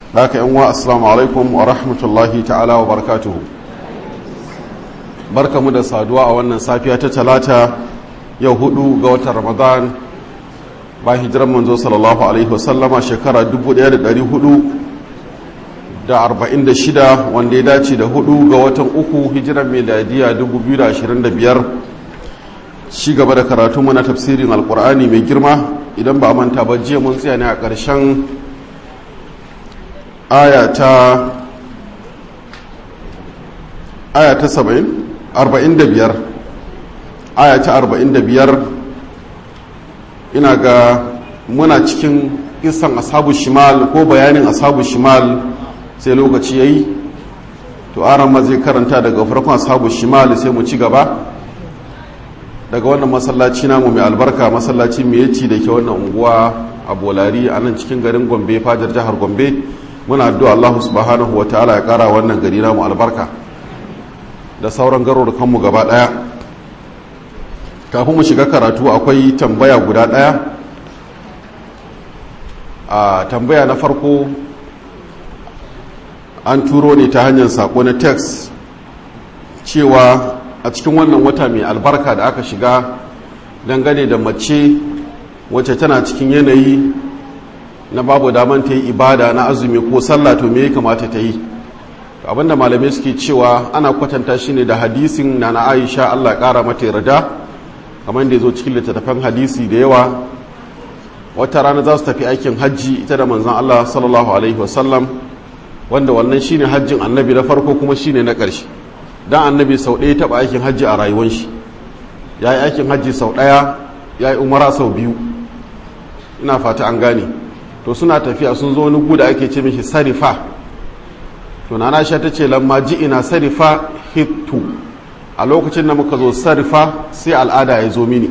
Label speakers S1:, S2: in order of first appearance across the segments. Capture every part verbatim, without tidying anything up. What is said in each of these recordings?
S1: haka yan wa assalamu alaikum wa rahmatullahi ta'ala wa barakatuhu. Barkamu da saduwa a wannan safiya ta talata yau hudu ga watan Ramadan ba hijiran manzo sallallahu alaihi wasallama shekara dubu ɗaya da ɗari hudu da arba'in da shida wanda ya dace da hudu ga watan uku hijiran miladiya dubu biyu da ashirin da biyar. Shi gaba da karatu mana tafsirin alkur'ani mai girma, idan ba manta ba jiya mun tsaya ne a ƙarshen aya ta aya ta saba'in arba'in da biyar aya ta arba'in da biyar. Ina ga muna cikin kisan ashabu shimal ko bayanin ashabu shimal sai lokaci yayi, to aran ma zai karanta daga farkon ashabu shimal sai mu ci gaba daga wannan masallaci namu mai albarka, masallaci mai yaci da ke wannan unguwa a Bolari a nan cikin garin Gombe, fajar jihar Gombe. Muna addu'a Allah subhanahu wa ta'ala ya kara wannan gari namu albarka da sauran garurukan mu gaba daya. Kafin mu shiga karatu akwai tambaya guda daya. A tambaya na farko an turo ne ta hanyar sako na text cewa a cikin wannan wata mai albarka da aka shiga, dangane da mace wacce tana cikin yanayi na babu daman ta yi ibada na azumi ko sallah, to me ya kamata ta yi? Abinda malamai suke cewa ana kwatanta shi ne da hadisin na na Aisha, Allah ƙara mata yarda, kamar da ya zo cikin littattafan hadisi da yawa. Wata rana za su tafi aikin hajji ita da manzon Allah sallallahu alaihi wasallam, wanda wannan shine hajjin annabi na farko kuma shine na ƙarshe. Dan annabi sau ɗaya taɓa aikin hajji a rayuwar shi, ya yi aikin hajji sau ɗaya, ya yi umara sau biyu, ina fata an gane. To suna tafiya sun zo wani guda ake ce mishi sarifa, to na Aisha ta ce lamma ji ina sarifa hittu, a lokacin da muka zo sarifa sai al'ada ya zo mini,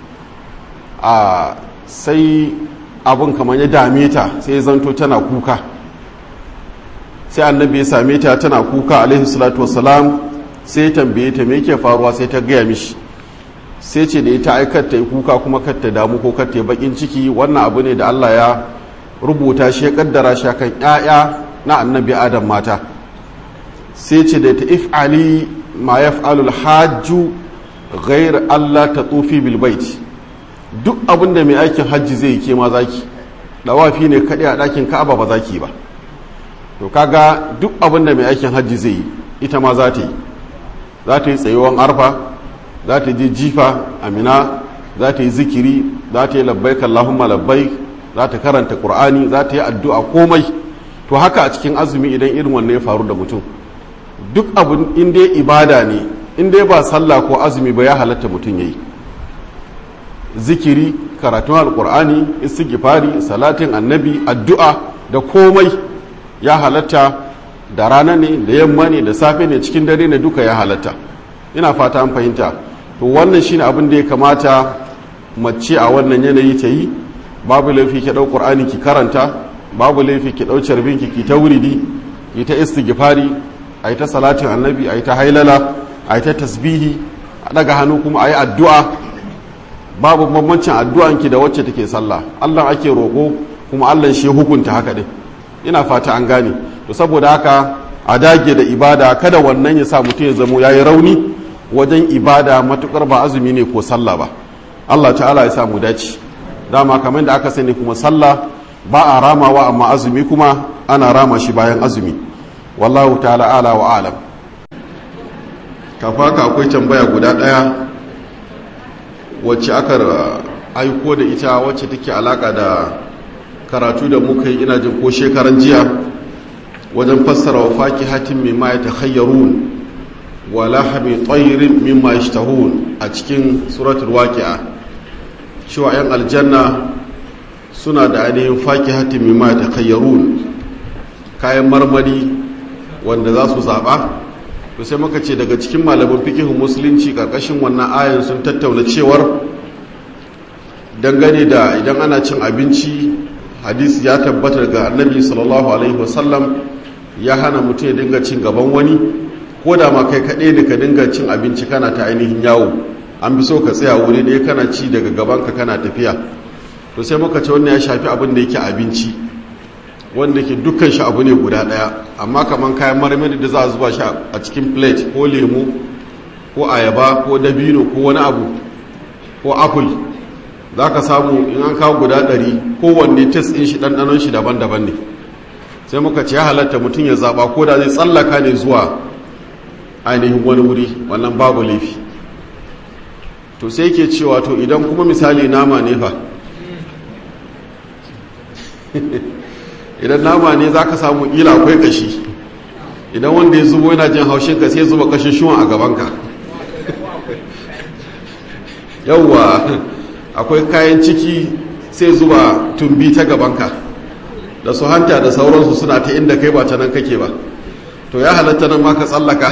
S1: a sai abun kamar ya dame ta, sai ya zanto tana kuka, sai annabi ya same ta tana kuka alaihi salatu wassalam, sai ya tambaye ta me yake faruwa, sai ta gaya mishi, sai ce da ita aikar ta yi kuka kuma kar ta damu ko kar ta yi bakin ciki, wannan abu ne da Allah ya rubuta shi ya kaddara shi kan ƴaƴa na annabi Adam mata. Sai ce da ta if'ali ma yaf'alu al-hajju ghayr Allah tatufi bil bait, duk abin da mai aikin hajji zai yi ke ma zaki, dawafi ne kadai a dakin Ka'aba ba zaki ba. To kaga duk abin da mai aikin hajji zai yi ita ma za ta yi, za ta yi tsayuwan arfa, za ta je jifa amina, za ta yi zikiri, za ta yi labbaik Allahumma labbaik, za ta karanta Qur'ani, za ta yi addu'a, komai. To haka a cikin azumi idan irin wannan ya faru da mutum, duk abin in dai ibada ne, in dai ba sallah ko azumi ba, ya halatta mutum yayi zikiri, karatun alqur'ani, istighfari, salatin annabi, addu'a da komai ya halatta, da rana ne, da yamma ne, da safe ne, cikin dare ne, duka ya halatta. Ina fata an fahimta. To wannan shine abin da ya kamata mace a wannan yanayi ta yi. Babu laifi ki dau Qur'ani ki karanta, babu laifi ki dau carbin ki ki ta wuridi, ki ta istighfari, ai ta salatin annabi, ai ta hailala, ai ta tasbihi, a daga hannu kuma ai addu'a. Babu bambancin addu'an ki da wacce take sallah. Allah ake roko kuma Allah shi hukunta haka din. Ina fata an gane. To saboda haka a dage da ibada, kada wannan ya sa mutum ya zamo yayi rauni wajen ibada matukar ba azumi ne ko sallah ba. Allah ta'ala ya sa mu dace. Dama kamar da aka sani kuma sallah ba a ramawa, amma azumi kuma ana rama shi bayan azumi. Wallahu ta'ala ala wa alam. Kafaka akwai tambaya guda daya wacce aka aiko da ita, wacce take alaka da karatu da muka yi, ina jin ko shekaran jiya, wajen fassara wa fakihatin mimma yatakhayyarun wa lahmi tayrin mimma yashtahun a cikin suratul waqi'a, cewa yan aljanna suna da ainihin fakihatin mimma yatakhayyarun, kayan marmari wanda za su zaba. To sai muka ce daga cikin malaman fiqhun musulunci karkashin wannan ayan sun tattauna cewar dangane da idan ana cin abinci, hadisi ya tabbata daga annabi sallallahu alaihi wasallam ya hana mutum ya dinga cin gaban wani, ko da ma kai kaɗai da ka dinga cin abinci kana ta ainihin yawo, an bi so ka tsaya wuri ne kana ci daga gabanka kana tafiya. To sai muka ce wannan ya shafi abin da yake abinci, wanda ke dukkan shi abu ne guda ɗaya, amma kamar kayan marmari da za a zuba shi a cikin plate ko lemu ko ayaba ko dabino ko wani abu ko apple, za ka samu in an kawo guda ɗari kowanne test ɗin shi ɗanɗanon shi daban-daban ne. sai muka ce ya halatta mutum ya zaɓa ko da zai tsallaka ne zuwa ainihin wani wuri, wannan babu laifi. To sai ke cewa to idan kuma misali nama ne fa idan nama ne za ka samu ƙila akwai kashi, idan wanda ya zubo yana jin haushinka sai zuba kashin shuwan a gabanka yauwa akwai kayan ciki sai zuba tumbi ta gabanka da su hanta da sauransu suna ta inda kai ba ta nan kake ba. To ya halatta nan ma ka tsallaka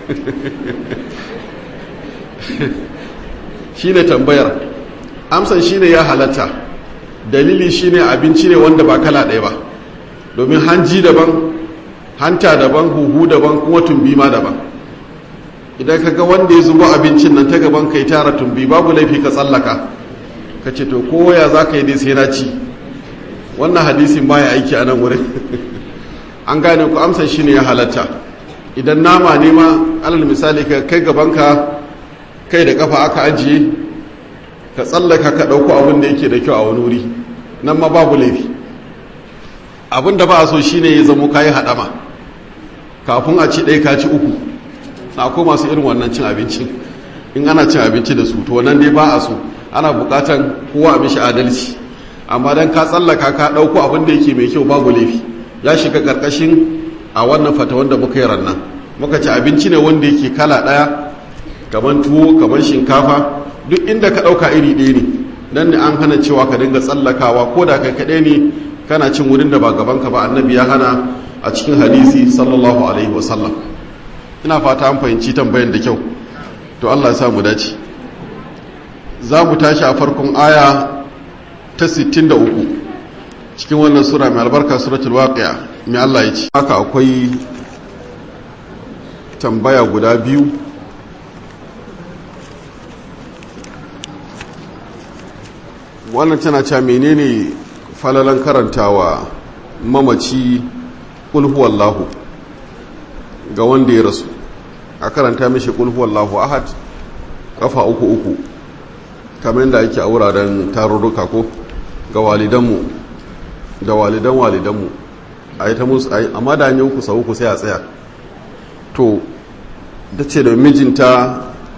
S1: shi ne tambayar. Amsan shi ne ya halatta, dalili shi ne abinci ne wanda ba kala ɗaya ba, domin hanji daban, hanta daban, huhu daban, kuma tumbi ma daban. Idan ka ga wanda ya zubo abincin nan ta gaban kai tara tumbi, babu laifi ka tsallaka ka ce to koya za ka yi dai sai na ci. Wannan hadisin baya aiki a nan wurin an gane ku. Amsan shi ne ya halatta. Idan nama ne ma alal misali ka kai gabanka kai da kafa aka ajiye, ka tsallaka ka ɗauko abin da yake da kyau a wani wuri, nan ma babu laifi. Abin da ba a so shi ne ya zamo kayi haɗama kafin a ci ɗaya ka ci uku. Na ko masu irin wannan cin abinci, in ana cin abinci da su to nan dai ba a so, ana buƙatan kowa a mishi adalci. Amma dan ka tsallaka ka ɗauko abin da yake mai kyau babu laifi, ya shiga ƙarƙashin a wannan fata wanda muka yi rannan. Muka ci abinci ne wanda yake kala ɗaya, kamar tuwo, kamar shinkafa, duk inda ka ɗauka iri ɗaya ne. Nan ne an hana cewa ka dinga tsallakawa, ko da kai kaɗai ne kana cin wurin da ba gabanka ba. Annabi ya hana a cikin hadisi sallallahu alaihi wasallam. Ina fata an fahimci tambayan da kyau. To Allah ya sa mu dace. Za mu tashi a farkon aya ta sittin da uku cikin wannan sura mai albarka, suratul waqi'a. Mai Allah ya ce haka akwai tambaya guda biyu. Wannan tana cewa menene falalan karantawa mamaci qul huwallahu ga wanda ya rasu, a karanta mishi qul huwallahu ahad kafa uku uku kamar da yake a wuraren tarurruka ko ga walidanmu da walidan walidanmu a yi ta musu, amma da hanyar ku sau ku sai a tsaya. To da ce da mijinta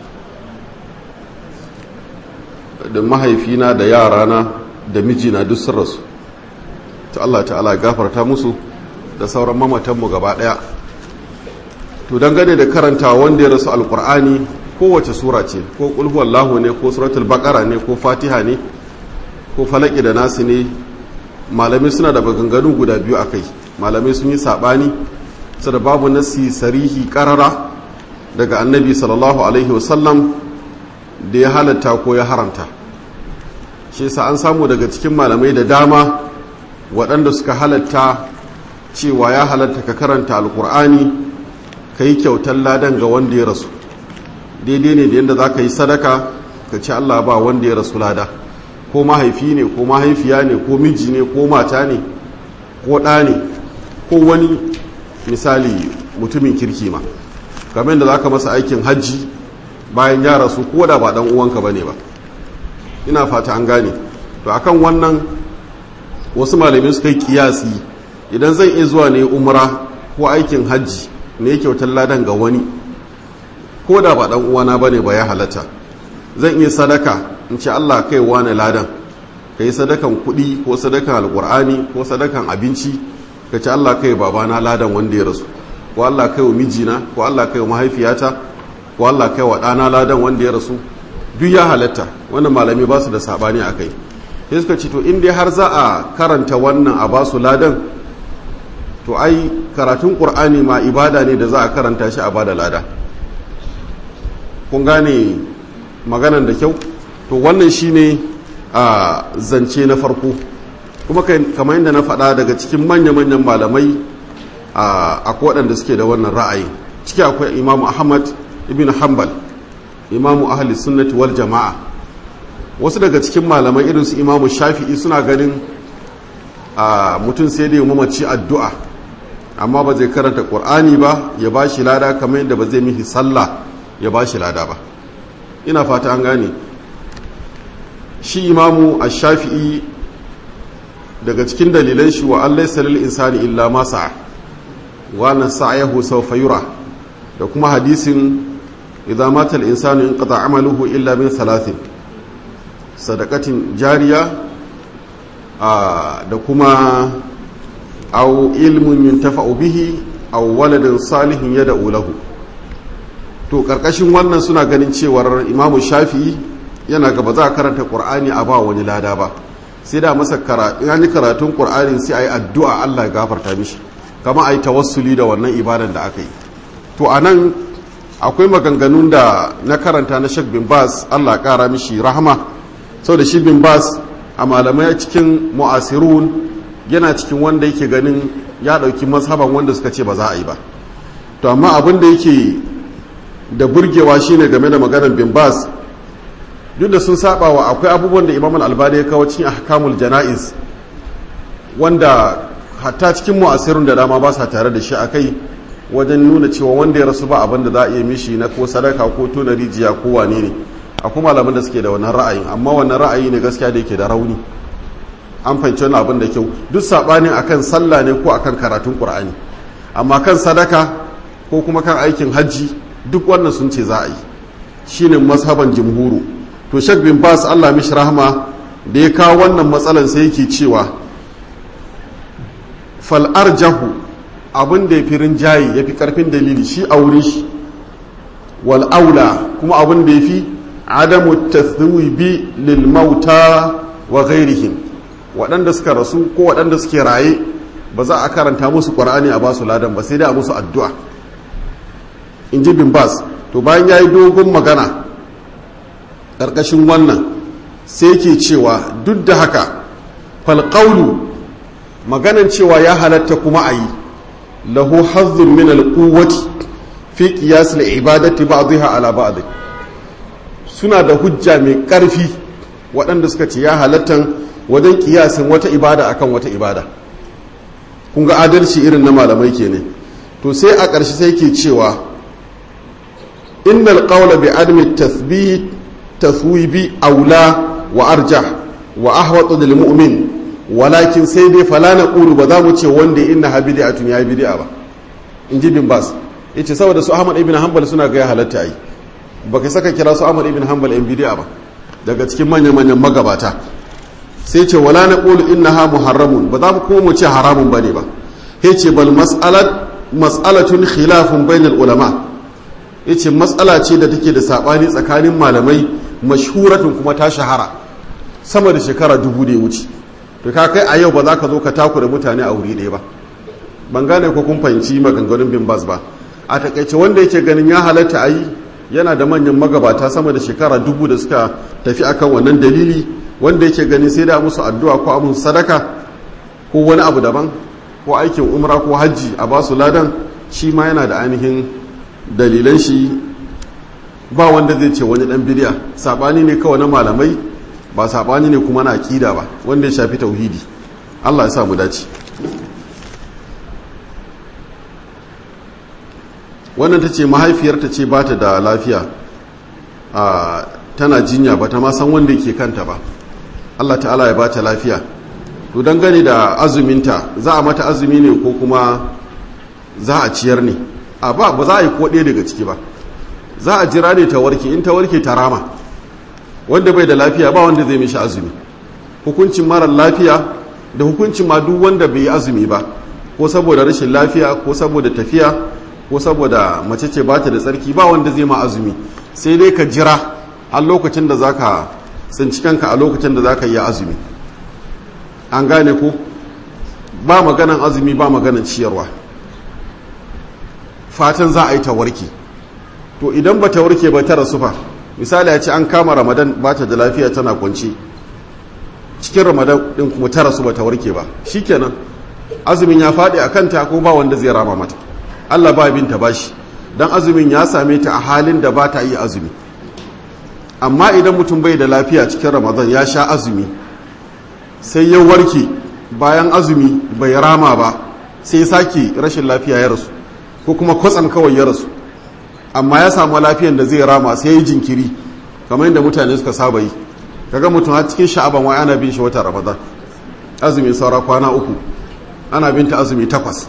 S1: da mahaifina da yarana da mijina duk sun rasu, ta Allah ta'ala gafarta musu da sauran mamatanmu gaba daya. To dangane da karanta wanda ya rasu alkur'ani, kowace sura ce, ko qul huwallahu ne, ko suratul baqara ne, ko fatiha ne, ko falaki da nasi ne, malamai suna da maganganu guda biyu akai. Malamai sun yi sabani sada babu nasi sarihi karara daga annabi sallallahu alaihi wasallam da ya halatta ko ya haramta. Shi yasa an samu daga cikin malamai da dama waɗanda suka halatta cewa ya halatta ka karanta alkur'ani ka yi kyautar ladan ga wanda ya rasu, daidai ne da yadda za ka yi sadaka ka ci Allah ba wanda ya rasu lada, ko mahaifi ne ko mahaifiya ne ko miji ne ko mata ne ko ɗa ne ko wani misali mutumin kirki ma, kamar da za ka masa aikin hajji bayan ya rasu ko da ba ɗan uwanka ba ne ba. Ina fata an gane. To akan wannan wasu malamai suka yi kiyasi, idan zan iya zuwa ne umra ko aikin hajji ne kyautar ladan ga wani ko da ba dan uwana bane ba ya halatta, zan iya sadaka in ce Allah kai wani ladan, kai sadakan kuɗi ko sadakan alkur'ani ko sadakan abinci, ka ce Allah kai babana ladan wanda ya rasu, ko Allah kai wa mijina, ko Allah kai wa mahaifiyata, ko Allah kai wa ɗana ladan wanda ya rasu, duk ya halatta. Wannan malami ba su da sabani a kai. Sai suka ce to in dai har za a karanta wannan a ba su ladan, to ai karatun ƙur'ani ma ibada ne da za a karanta shi a bada lada. Kun gane maganan da kyau? To wannan shine a zance na farko, kuma kamar yadda na faɗa daga cikin manya-manyan malamai akwai waɗanda suke da wannan ra'ayi. Ciki akwai imamu ahmad ibn hanbal, imamu ahli sunnati wal jama'a. Wasu daga cikin malamai irinsu imamu shafi'i suna ganin a mutum sai da ya mamaci addu'a amma ba zai karanta ƙur'ani ba ya ba shi lada kamar yadda ba zai mihi sallah ya ba shi lada ba. Ina fata an gane. Shi imamu ash-shafi'i daga cikin dalilan shi wa allai salil insani illa ma sa'a wa nan sa'ayahu sawfa yura, da kuma hadisin idza mata al-insanu inqata amaluhu illa min thalathin, sadaqatin jariya da kuma aw ilmun yuntafa'u bihi aw waladin salihin yad'u lahu. To karkashin wannan suna ganin cewar imamu shafi'i yana gaba za a karanta qur'ani a ba wani lada ba, sai da masa karatun qur'ani sai ayi addu'a Allah ya gafarta mishi, kama ayi tawassuli da wannan ibadan da aka yi. To anan akwai maganganun da na karanta na Sheikh bin Baz, Allah ya kara mishi rahama. Sau da shi bin Baz a malamai cikin mu'asirun yana cikin wanda yake ganin ya dauki mazhaban wanda suka ce ba za a yi ba. To amma abin da yake da burgewa shine game da maganar bin Baz, duk da sun saba wa akwai abubuwan da Imam al-Albani ya kawo cikin ahkamul janaiz wanda hatta cikin mu'asirun da dama ba sa tare da shi akai, wajen nuna cewa wanda ya rasu ba abin da za a iya mishi na ko sadaka ko tona rijiya ko wane ne. Akwai malaman da suke da wannan ra'ayin, amma wannan ra'ayi ne gaskiya da yake da rauni. An fahimci wannan abin da kyau. Duk sabanin akan sallah ne ko akan karatun Qur'ani, amma kan sadaka ko kuma kan aikin hajji duk wannan sun ce za a yi. Shine mazhaban jumhuru. To Sheikh bin Bas Allah mishi rahma da ya kawo wannan matsalan sai yake cewa fal arjahu, abin da ya fi rinjaye ya fi karfin dalili shi a wurin shi, wal aula kuma abin da ya fi adamu tathwibi lil mauta wa ghairihim, waɗanda suka rasu ko waɗanda suke raye ba za a karanta musu qur'ani a basu ladan ba, sai dai a musu addu'a, in ji bin Bas. To bayan ya yi dogon magana ƙarƙashin wannan sai ke cewa duk da haka falƙaulu, maganan cewa ya halatta kuma a yi lahu hazzun min alquwwati fi qiyas al-ibadati ba'dha ala ba'd, suna da hujja mai ƙarfi waɗanda suka ce ya halatta wajen kiyasin wata ibada akan wata ibada. Kun ga adalci irin na malamai kenan. To sai a ƙarshe sai ke cewa innal qawla bi adami tathbit tathwibi aula wa arjah wa ahwatu lil mu'min, walakin sai dai fala naqulu ba za mu ce wanda inna bid'atun ya bid'a ba, in ji bin Bas. Yace saboda su Ahmad ibn Hanbal suna ga ya halatta yi, baka saka kira su Ahmad ibn Hanbal in bid'a ba daga cikin manyan manyan magabata. Sai ce wala naqulu innaha muharramun, ba za mu kuma mu ce haramun bane ba. Yace bal mas'alat mas'alatun khilafun bainal ulama, yace mas'ala ce da take da sabani tsakanin malamai, mashhuratun kuma ta shahara sama da shekara dubu da ya wuce. To ka kai a yau ba za ka zo ka takura mutane a wuri ɗaya ba. Ban gane ko kun fahimci maganganun bin Bas ba. A takaice wanda yake ganin ya halatta a yi yana da manyan magabata sama da shekara dubu da suka tafi akan wannan dalili, wanda yake ganin sai da musu addu'a ko amun sadaka ko wani abu daban ko aikin umra ko hajji a basu ladan, shi ma yana da ainihin dalilan shi. Ba wanda zai ce wani dan bidiya, sabani ne kawai na malamai, ba sabani ne kuma na aqida ba wanda ya shafi tauhidi. Allah ya sa mu dace. Wannan tace mahaifiyarta ce ba ta da lafiya, a tana jinya ba ta ma san wanda yake kanta ba. Allah ta'ala ya ba ta lafiya. To dangane da azuminta, za a mata azumi ne ko kuma za a ciyar ne? A ba ba za a yi ko ɗaya daga ciki ba. Za a jira ne ta warke, in ta warke ta rama. Wanda bai da lafiya ba wanda zai mishi azumi. Hukuncin marar lafiya da hukuncin ma duk wanda bai yi azumi ba, ko saboda rashin lafiya ko saboda tafiya ko saboda mace ce bata da tsarki, ba wanda zai ma azumi, sai dai ka jira a lokacin da zaka tsinci kanka, a lokacin da zaka yi azumi. An gane ko? Ba maganan azumi ba maganan ciyarwa, fatan za a yi ta warke. To idan ba ta warke ba ta rasu fa, misali ya ce an kama Ramadan ba ta da lafiya tana kwanci, cikin Ramadan din kuma ta rasu ba ta warke ba, shikenan azumin ya faɗi a kanta ko ba wanda zai rama mata. Allah ba binta bashi, dan azumin ya same ta a halin da ba ta yi azumi. Amma idan mutum bai da lafiya cikin Ramadan ya sha azumi sai ya warke, bayan azumi bai rama ba sai sake rashin lafiya ya rasu ko kuma kwatsam kawai ya rasu amma ya samu lafiyan da zai rama sai ya yi jinkiri kamar yadda mutane suka saba yi kaga mutum har cikin sha'aban wai ana bin shi wata ramadan azumi saura kwana uku ana binta azumi takwas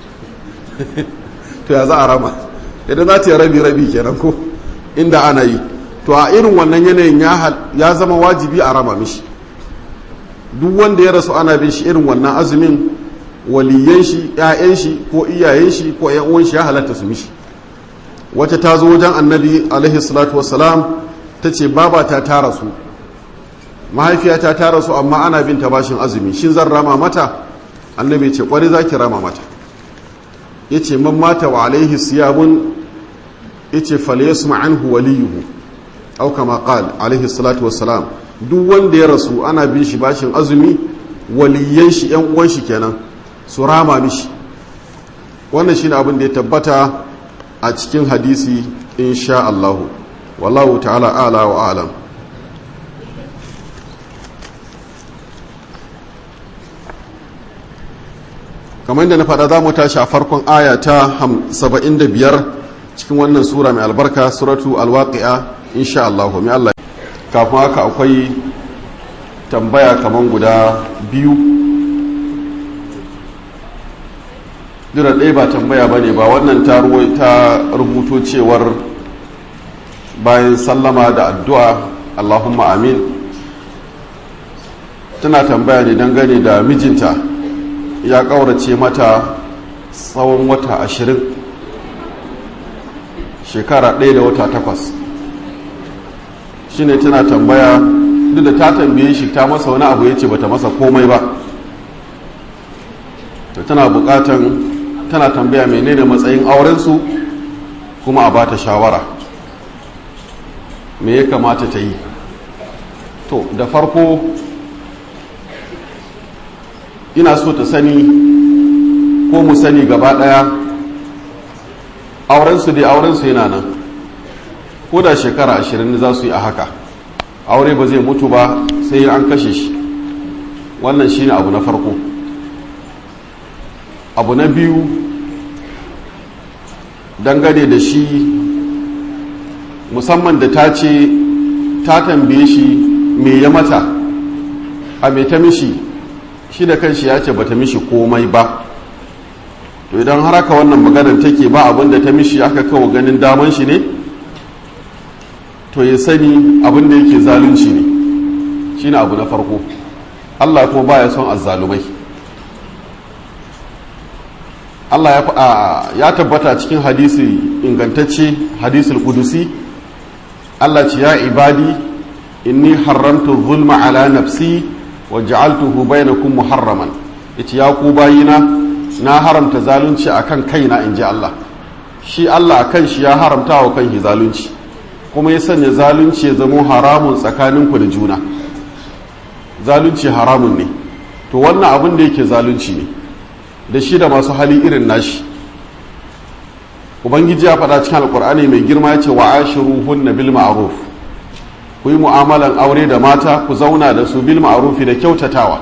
S1: to ya za a rama idan za ta yi rabi rabi kenan ko inda ana yi to a irin wannan yanayin ya zama wajibi a rama mishi duk wanda ya rasu ana bin shi irin wannan azumin waliyan shi ƴaƴan shi ko iyayen shi ko ƴan uwan shi ya halatta su mishi wata ta zo wajen annabi alaihi salatu wassalam ta ce babata ta rasu mahaifiyata ta rasu amma ana bin ta bashin azumi shin zan rama mata annabi ce kwari zaki rama mata yace man mata wa alaihi siyabun yace falyasma anhu waliyuhu au kama qala alaihi salatu wassalam duk wanda ya rasu ana bin shi bashin azumi waliyan shi yan uwan shi kenan su rama mishi wannan shine abin da ya tabbata a cikin hadisi insha Allah wallahu ta'ala ala wa alam. kamar yadda na faɗa za mu tashi a farkon aya ta saba'in da biyar cikin wannan sura mai albarka suratu alwaqi'a insha Allah mai Allah kafin haka akwai tambaya kamar guda biyu dura ɗaya ba tambaya ba ne ba wannan ta rubuto cewar bayan sallama da addu'a Allahumma amin tana tambaya ne dangane da mijinta ya ƙaurace mata tsawon wata ashirin shekara ɗaya da wata takwas shi ne tana tambaya duk da ta tambaye shi ta masa wani abu ya ce bata masa komai ba to tana buƙatan tana tambaya menene matsayin aurensu kuma a bata shawara me ya kamata ta yi to da farko ina so ta sani ko mu sani gaba daya aurensu dai aurensu yana nan ko da shekara ashirin za su yi a haka aure ba zai mutu ba sai an kashe shi wannan shine abu na farko abu na biyu dangane da shi musamman da ta ce ta tambaye shi me ya mata a me ta mishi shi da kanshi ya ce bata mishi komai ba to idan har haka wannan maganar take ba abin da ta mishi aka kawo ganin daman shi ne to ya sani abin da yake zalunci ne shine abu na farko Allah kuma baya son azzalumai Allah ya ya tabbata cikin hadisi ingantacce hadisul qudusi Allah ce ya ibadi inni haramtu zulma ala nafsi wa ja'altuhu bainakum muharraman yace ya ku bayina na haramta zalunci akan kaina inji Allah shi Allah akan shi ya haramta wa kanki zalunci kuma ya sanya zalunci ya zama haramun tsakaninku da juna zalunci haramun ne to wannan abin da yake zalunci ne da shi da masu hali irin nashi ubangiji ya faɗa cikin alkur'ani mai girma ya ce wa ashiruhunna bil ma'ruf ku yi mu'amalan aure da mata ku zauna da su bil ma'rufi da kyautatawa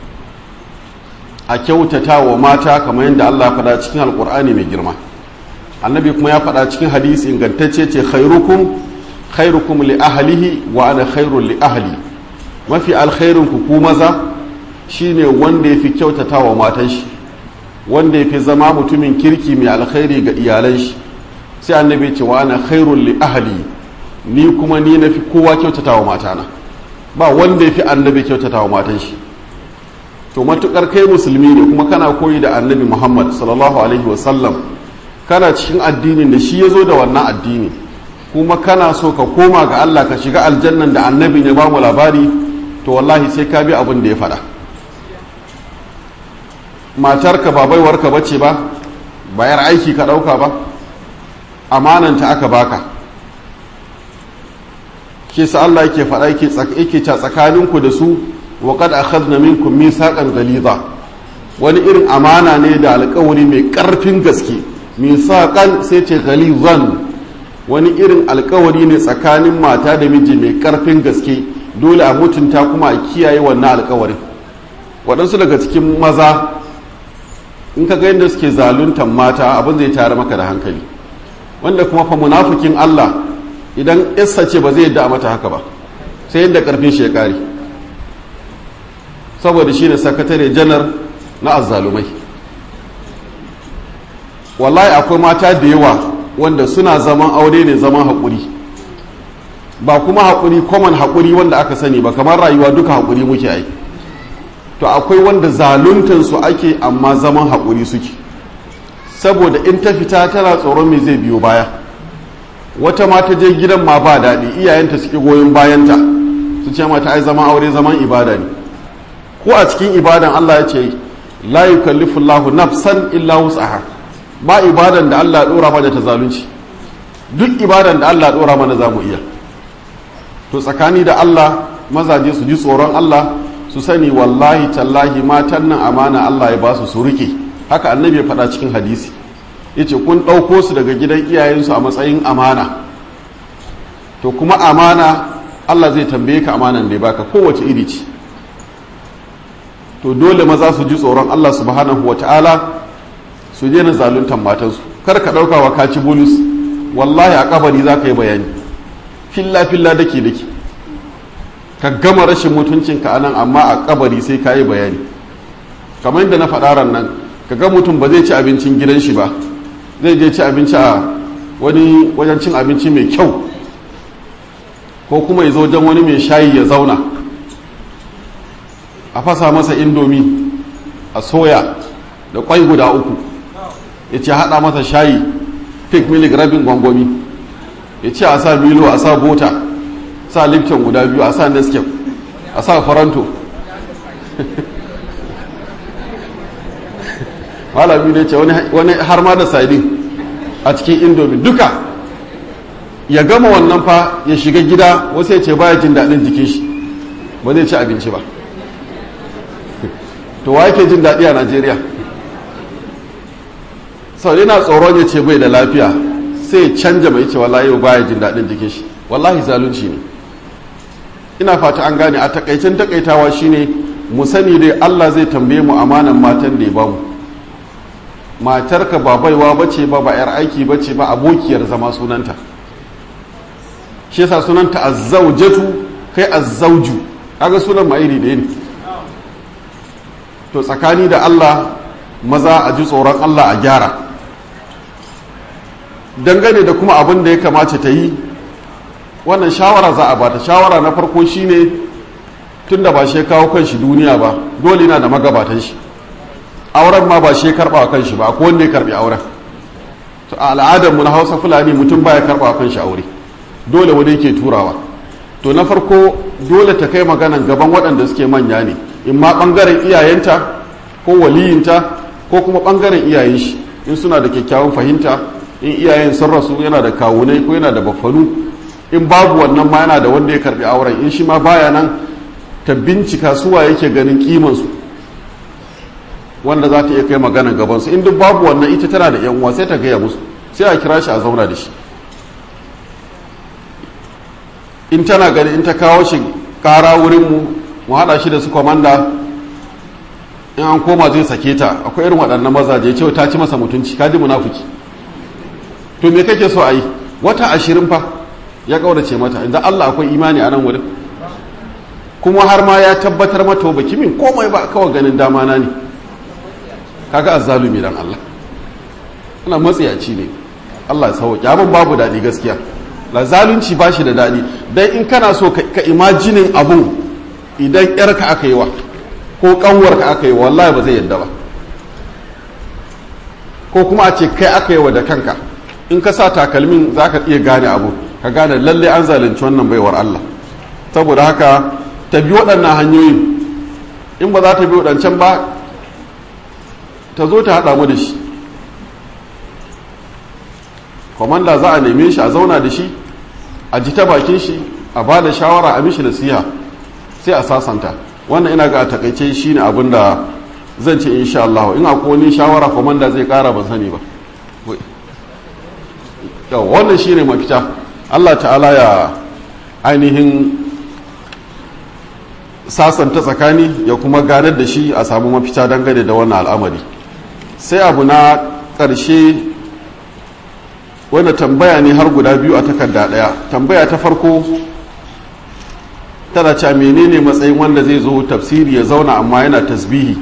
S1: a kyautatawa mata kamar yadda Allah ya faɗa cikin alkur'ani mai girma annabi kuma ya faɗa cikin hadisi ingantacce ce khairukum khairukum li ahlihi wa ana khairul li ahli mafi alkhairin ku ku maza shine wanda yafi kyautatawa matan shi wanda yafi zama mutumin kirki mai alkhairi ga iyalan shi sai annabi ce wa ana khairul li ahli ni kuma ni nafi kowa kyautatawa matana ba wanda yafi annabi kyautatawa matan shi to matukar kai musulmi ne kuma kana koyi da annabi Muhammad sallallahu alaihi wasallam kana cikin addinin da shi yazo da wannan addini kuma kana so ka koma ga Allah ka shiga aljannan da annabi ya ba mu labari to wallahi sai ka bi abin da ya faɗa matarka ba baiwarka bace ba bayar aiki ka ɗauka ba amananta aka baka ke sa Allah yake faɗa yake yake ta tsakaninku da su wa qad akhadna minkum mithaqan ghaliza wani irin amana ne da alƙawari mai ƙarfin gaske mithaqan sai ce ghalizan wani irin alƙawari ne tsakanin mata da miji mai ƙarfin gaske dole a mutunta kuma a kiyaye wannan alƙawarin waɗansu daga cikin maza in ka ga yadda suke zaluntan mata abin zai tare maka da hankali, wanda kuma fa munafikin Allah idan issa ce ba zai yadda a mata haka ba sai yadda karfin shi ya kare, saboda shi ne sakatare janar na azzalumai. wallahi akwai mata da yawa wanda suna zaman aure ne zaman haƙuri, ba kuma haƙuri common haƙuri wanda aka sani ba, kamar rayuwa duka haƙuri muke ai. To akwai wanda zaluntansu ake amma zaman haƙuri suke, saboda in ta fita tana tsoron me zai biyo baya. Wata mata je gidan ma ba daɗi, iyayenta suke goyon bayanta su ce mata ai zaman aure zaman ibada ne. Ko a cikin ibadan Allah ya ce la yukallifullahu nafsan illa wus'aha, ba ibadan da Allah ya ɗora mana ta zalunci, duk ibadan da Allah ya ɗora mana za mu iya. To tsakani da Allah mazaje su ji tsoron Allah, su sani wallahi tallahi matan nan amana Allah ya ba su su rike. Haka annabi ya faɗa cikin hadisi, yace kun ɗauko su daga gidan iyayensu a matsayin amana, to kuma amana Allah zai tambaye ka amanan da ya baka kowace iri ce. To dole maza su ji tsoron Allah subhanahu wata'ala, su daina zaluntan matansu. Kar ka ɗauka wa kaci bulus, wallahi a kabari za ka yi bayani filla filla dake dake, ka gama rashin mutuncinka a nan amma a kabari sai ka yi bayani. Kamar yadda na faɗa ran nan, ka ga mutum ba zai ci abincin gidan shi ba, zai je ci abinci a wani wajen cin abinci mai kyau, ko kuma ya zo wajen wani mai shayi ya zauna a fasa masa indomi a soya da kwai guda uku, ya ce haɗa masa shayi fig milik rabin gwangwami, ya ce a sa milo, a sa bota, sa lipton guda biyu, a sa nescafe, a sa faranto. malami ne ce wani har ma da saidin a cikin indomi duka. Ya gama wannan fa ya shiga gida, wasu ya ce baya jin daɗin jikin shi, ba zai ci abinci ba. To wa yake jin daɗi a Najeriya? sau yana tsoron ya ce bai da lafiya sai canja mai ce wallahi yau baya jin daɗin jikin shi. Wallahi zalunci ne. Ina fata an gane. A takaicen takaitawa shine mu sani dai Allah zai tambaye mu amanan matan da ya bamu. Matarka ba baiwa bace ba, ba yar aiki bace ba, abokiyar zama sunanta. Shi yasa sunanta azzawjatu, kai azzawju, kaga sunan ma iri ɗaya ne. To tsakani da Allah maza a ji tsoron Allah a gyara. Dangane da kuma abin da ya kamace ta yi, wannan shawara za a bata. Shawara na farko shine tunda ba shi kawo kanshi duniya ba, dole yana da magabatan shi. Auren ma ba shi karba kan shi ba, akwai wanda ya karbi auren. To a al'adar mu na Hausa Fulani mutum baya karba kan shi aure, dole wani yake turawa. To na farko dole ta kai maganan gaban waɗanda suke manya ne, in ma ɓangaren iyayenta ko waliyinta ko kuma ɓangaren iyayen shi, in suna da kyakkyawan fahimta, in iyayen sun rasu yana da kawunai ko yana da baffanu, in babu wannan ma yana da wanda ya karbi auren, in shi ma baya nan ta bincika suwa yake ganin kimansu wanda za ta iya kai maganan gabansu. In duk babu wannan, ita tana da yan uwa sai ta gaya musu, sai a kira shi a zauna da shi. In tana gani in ta kawo shi kara wurinmu mu haɗa shi da su kwamanda, in an koma zai sake ta. Akwai irin waɗannan mazaje cewa ta ci masa mutunci, ka ji munafuki. To me kake so a yi? Wata ashirin fa ya ƙaurace mata, inda Allah akwai imani a nan wurin, kuma har ma ya tabbatar mata ba kimin komai ba, kawai ganin dama na ne. Kaga azzalumi dan Allah, ana matsiyaci ne. Allah ya sauke abin, babu daɗi gaskiya. La zalunci ba shi da daɗi. Dan in kana so ka imajinin abun, idan ƴarka aka yi wa ko ƙanwarka aka yi wa, wallahi ba zai yadda ba. Ko kuma a ce kai aka yi wa da kanka, in ka sa takalmin za ka iya gane abu, ka gane lalle an zalunci wannan baiwar Allah. Saboda haka ta bi waɗannan hanyoyin. In ba za ta bi waɗancan ba, ta zo ta haɗa mu da shi. Kwamanda za a neme shi, a zauna da shi, a ji ta bakin shi, a ba da shawara, a mishi nasiha, sai a sasanta. Wannan ina ga a takaice shi ne abin da zan ce insha Allah. In akwai wani shawara kwamanda zai kara ban sani ba. Yau wannan shi ne mafita. Allah ta'ala ya ainihin sasanta tsakani ya kuma ganar da shi a samu mafita dangane da wannan al'amari. Sai abu na ƙarshe wanda tambaya ne har guda biyu a takarda ɗaya. Tambaya ta farko tana cewa menene matsayin wanda zai zo tafsiri ya zauna amma yana tasbihi.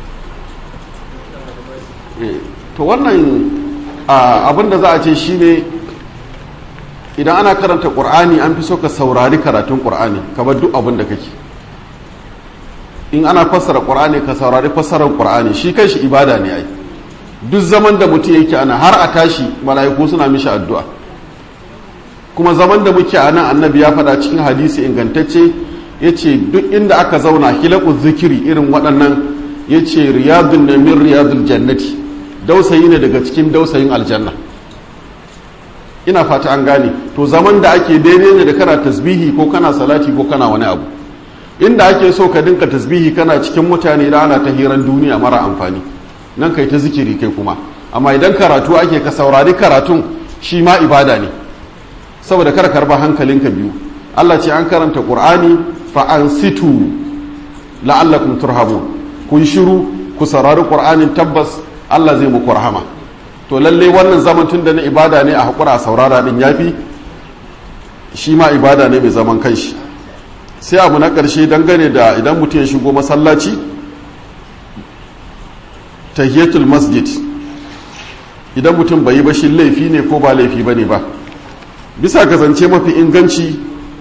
S1: To wannan abin da za a ce shine idan ana karanta ƙur'ani an fi so ka saurari karatun ƙur'ani kamar duk abin da kake. In ana fassara ƙur'ani ka saurari fassarar ƙur'ani shi kai shi ibada ne ai. Duk zaman da mutum yake ana har a tashi mala'iku suna mishi addu'a. Kuma zaman da muke a nan annabi ya faɗa cikin hadisi ingantacce ya ce duk inda aka zauna hilaku zikiri irin waɗannan ya ce riyadun da min riyadul jannati dausayi ne daga cikin dausayin aljanna. Ina fata an gane to zaman da ake daidai ne da kana tasbihi ko kana salati ko kana wani abu. Inda ake so ka dinka tasbihi kana cikin mutane da ana ta hiran duniya mara amfani nan kai ta zikiri kai kuma, amma idan karatu ake ka saurari karatun shi ma ibada ne saboda kar karba hankalinka biyu. Allah ce an karanta Qur'ani fa ansitu la'allakum turhamun, kun shiru ku saurari Qur'anin tabbas Allah zai muku rahama. To lalle wannan zaman tun da na ibada ne a hakura a saurara din yafi, shi ma ibada ne mai zaman kanshi. Sai abu na ƙarshe dangane da idan mutum ya shigo masallaci tahiyatul masjid, idan mutum bai yi ba shi laifi ne ko ba laifi bane ba. Bisa ga zance mafi inganci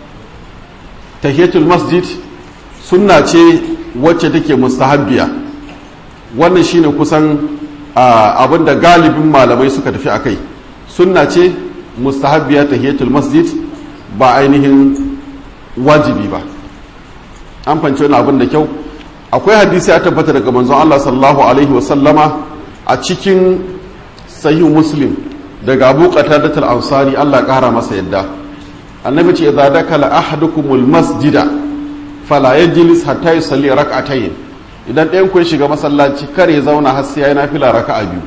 S1: tahiyatul masjid sunna ce wacce take mustahabbiya. Wannan shine kusan abin da galibin malamai suka tafi akai. Sunna ce mustahabbiya tahiyatul masjid ba ainihin wajibi ba. An fanci wani abin da kyau. Akwai hadisi ya tabbata daga manzon Allah sallallahu alaihi wasallama a cikin sahih Muslim daga Abu Qatadah al-Ansari Allah kara masa yadda. Annabi ce idza dakala ahadukumul masjida fala yajlis hatta yusalli rak'atayn. Idan ɗayan ku ya shiga masallaci kar ya zauna har sai ya yi nafila raka'a biyu.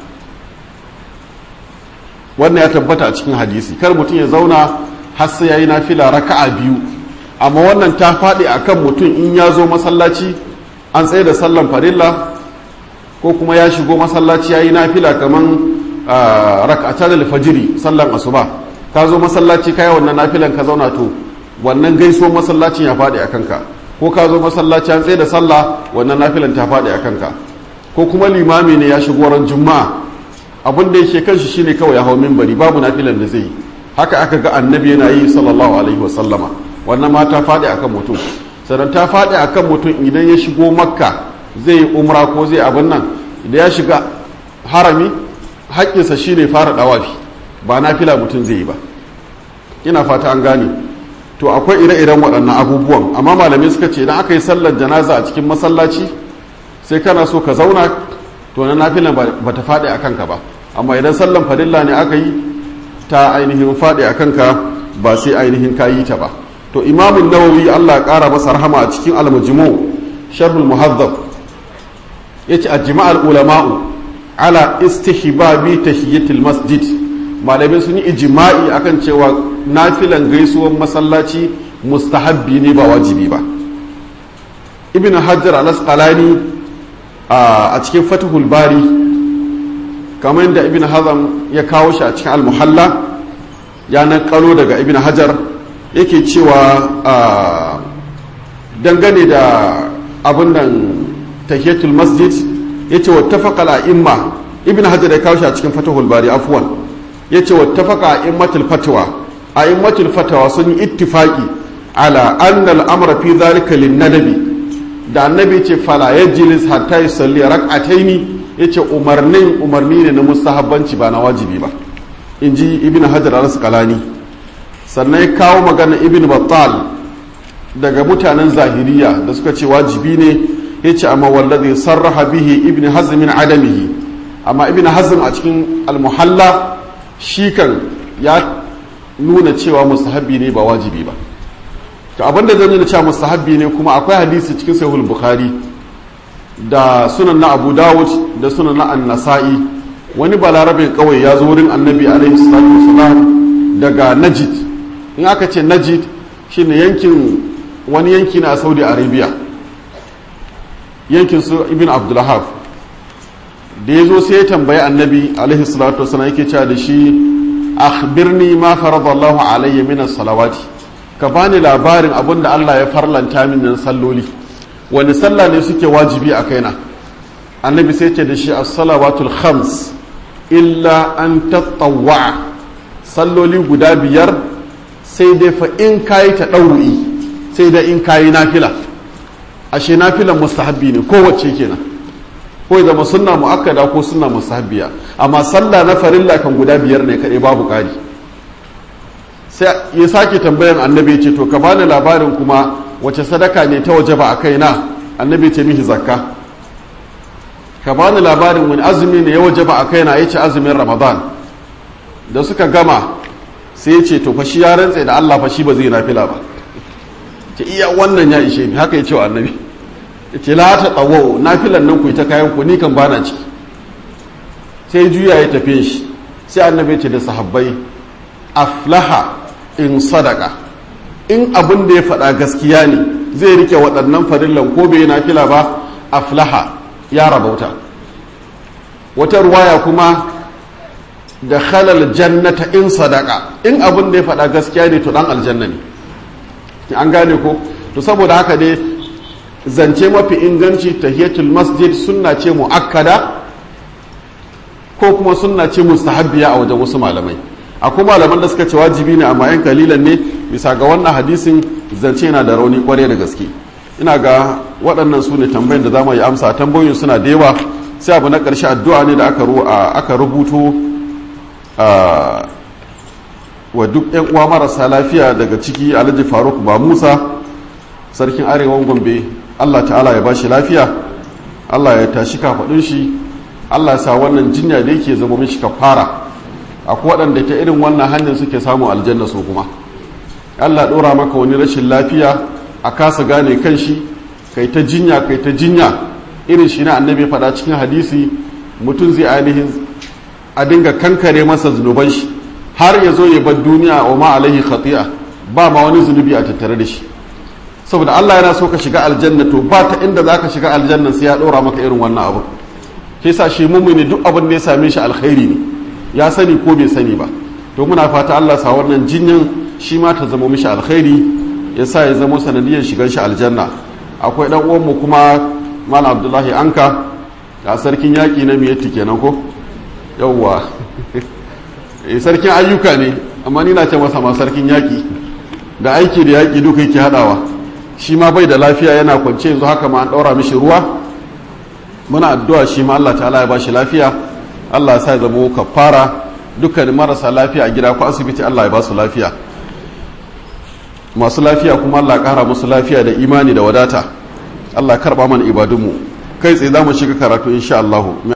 S1: Wannan ya tabbata a cikin hadisi, kar mutum ya zauna har sai ya yi nafila raka'a biyu. Amma wannan ta faɗi akan mutum in ya zo masallaci an tsaye da sallan farilla ko kuma ya shigo masallaci ya yi nafila kaman raka'atan al-fajri sallan asuba, ka zo masallaci ka yi wannan nafilan ka zauna, to wannan gaisuwar masallacin ya faɗi a kanka. Ko ka zo masallaci an tsaye da sallah wannan nafilan ta faɗi a kanka. Ko kuma limami ne ya shigo ran juma'a abin da yake kanshi shine kawai ya hau minbari babu nafilan da zai yi. Haka aka ga annabi yana yi sallallahu alaihi wasallama. Wannan ma ta faɗi akan mutum. Sannan ta faɗi akan mutum idan ya shigo makka zai yi umra ko zai abin nan, idan ya shiga harami haƙƙinsa shine fara ɗawafi ba nafila mutum zai yi ba. Ina fata an gane. To akwai ire-iren waɗannan abubuwan, amma malamai suka ce idan aka yi sallar janaza a cikin masallaci sai kana so ka zauna to na nafilan ba ta faɗi a kanka ba, amma idan sallan farilla ne aka yi ta ainihin faɗi a kanka ba sai ainihin ka yi ta ba. To imamun nawawi Allah ƙara masa rahama a cikin al-majmu sharhul muhazzab yace ajma'al ulama'u ala istihbabi tahiyatul masjid. Malamai sun yi ijma'i akan cewa nafilan gaisuwar masallaci mustahabbi ne ba wajibi ba. Ibn Hajar al-Asqalani a cikin Fathul Bari kamar yadda Ibn Hazm ya kawo shi a cikin al-Muhalla ya nakalo daga Ibn Hajar yake cewa dangane da abin nan tahiyatul masjid yace wattafaqa al-a'imma. Ibn Hajar ya kawo shi a cikin Fathul Bari afwan yace wattafaqa a'immatul fatwa a'immatul fatwa sun yi ittifaqi ala anna al-amra fi dhalika lin-nadabi, da annabi ce fala yajlis hatta yusalli rak'ataini yace umarnin umarni ne na mustahabbanci ba na wajibi ba, inji Ibn Hajar al-Asqalani. Sannan ya kawo magana Ibn Battal daga mutanen zahiriya da suka ce wajibi ne, yace amma wallazi sarraha bihi Ibn Hazm min adamihi. Amma Ibn Hazm a cikin al-Muhalla shi kan ya nuna cewa mustahabbi ne ba wajibi ba. To abinda zan nuna cewa mustahabbi ne kuma akwai hadisi cikin sahihul Bukhari da sunan na Abu Dawud da sunan na An-Nasa'i, wani balarabe kawai ya zo wurin Annabi alaihi salatu wasalam daga Najd. In aka ce Najd shine yankin wani yanki na Saudi Arabia yankin su ibn abdullahaf da ya zo sai ya tambayi annabi alaihi salatu wasallam yake cewa da shi akhbirni ma faradallahu alayya min as-salawati ka bani labarin abinda Allah ya farlanta min nan salloli wani sallah ne suke wajibi a kaina annabi sai ce da shi as-salawatul khams illa an tatawwa salloli guda biyar sai dai fa in kayi ta ɗauri sai dai in kayi nafila ashe nafilan mustahabbi ne kowace kenan ko ya zama sunna muakkada ko sunna mustahabbiya amma sallah na farilla kan guda biyar ne kaɗai babu ƙari sai ya sake tambayan annabi ce to ka bani labarin kuma wace sadaka ne ta wajaba a kaina annabi ce mihi zakka ka bani labarin wani azumi ne ya wajaba a kaina ya ce azumin ramadan da suka gama sai ya ce to fa shi ya rantse da Allah fa shi ba zai nafila ba ce iya wannan ya ishe ni haka ya ce wa annabi ya ce la ta tsawo nafilan nan ku yi ta kayan ku ni kan bana ciki sai juya ya tafi shi sai annabi ya ce da sahabbai aflaha in sadaka in abin da ya faɗa gaskiya ne zai rike waɗannan farillan ko bai nafila ba aflaha ya rabauta wata ruwaya kuma da halal jannata in sadaka in abin da ya faɗa gaskiya ne to ɗan aljanna ne an gane ko to saboda haka dai zance mafi inganci tahiyatul masjid sunna ce muakkada ko kuma sunna ce mustahabbiya a wajen wasu malamai akwai malaman da suka ce wajibi ne amma yan kalilan ne bisa ga wannan hadisin zance yana da rauni kware da gaske ina ga waɗannan su ne tambayin da za mu yi amsa tambayoyin suna da yawa sai abu na ƙarshe addu'a ne da aka rubuto wa duk yan uwa marasa lafiya daga ciki alhaji faruk ba musa sarkin arewan gombe allah ta'ala ya bashi lafiya allah ya tashi kafaɗin shi allah ya sa wannan jinya da yake zama mishi kafara akwai waɗanda ta irin wannan hanyar suke samun aljanna su kuma allah ɗora maka wani rashin lafiya a kasa gane kan shi kai ta jinya kai ta jinya irin shi na annabi faɗa cikin hadisi mutum zai ainihin a dinga kankare masa zunuban shi har ya zo ya bar duniya wa ma alaihi khati'a ba ma wani zunubi a tattare da shi saboda Allah yana so ka shiga aljanna to ba ta inda zaka shiga aljanna sai ya ɗora maka irin wannan abu ke sa shi mummuni duk abin da ya same shi alkhairi ne ya sani ko bai sani ba to muna fata Allah sa wannan jinyan shi ma ta zama mishi alkhairi ya sa ya zama sanadiyar shigar shi aljanna akwai dan uwan mu kuma Malam Abdullahi Anka ga sarkin yaki na miyatti kenan ko yawwa eh sarkin ayyuka ne amma ni na ce masa ma sarkin yaki da aiki da yaki duka yake hadawa shi ma bai da lafiya yana kwance yanzu haka ma an daura mishi ruwa muna addu'a shi ma Allah ta'ala ya bashi lafiya Allah ya sa ya zama kafara dukkan marasa lafiya a gida ko asibiti Allah ya ba su lafiya masu lafiya kuma Allah ya kara musu lafiya da imani da wadata Allah ya karba mana ibadunmu kai tsaye za mu shiga karatu insha Allah